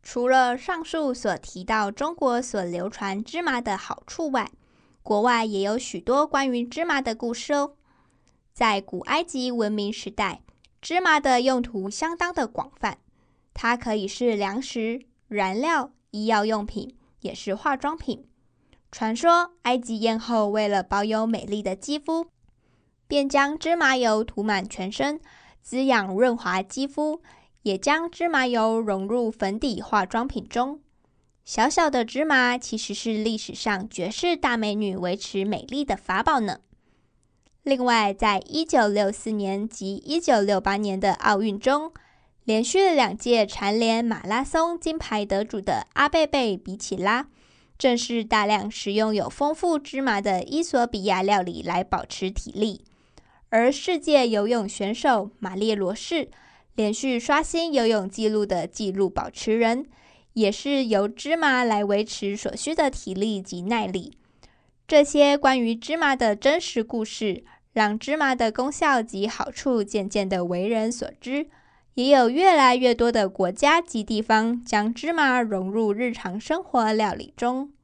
除了上述所提到中国所流传芝麻的好处外，国外也有许多关于芝麻的故事哦。在古埃及文明时代，芝麻的用途相当的广泛，它可以是粮食、燃料、医药用品，也是化妆品。传说埃及艳后为了保有美丽的肌肤，便将芝麻油涂满全身，滋养润滑肌肤，也将芝麻油融入粉底化妆品中。小小的芝麻其实是历史上绝世大美女维持美丽的法宝呢。另外，在1964年及1968年的奥运中，连续2届蝉联马拉松金牌得主的阿贝贝比起拉，正是大量食用有丰富芝麻的伊索比亚料理来保持体力。而世界游泳选手马列罗士，连续刷新游泳纪录的纪录保持人，也是由芝麻来维持所需的体力及耐力。这些关于芝麻的真实故事，让芝麻的功效及好处渐渐的为人所知，也有越来越多的国家及地方将芝麻融入日常生活料理中。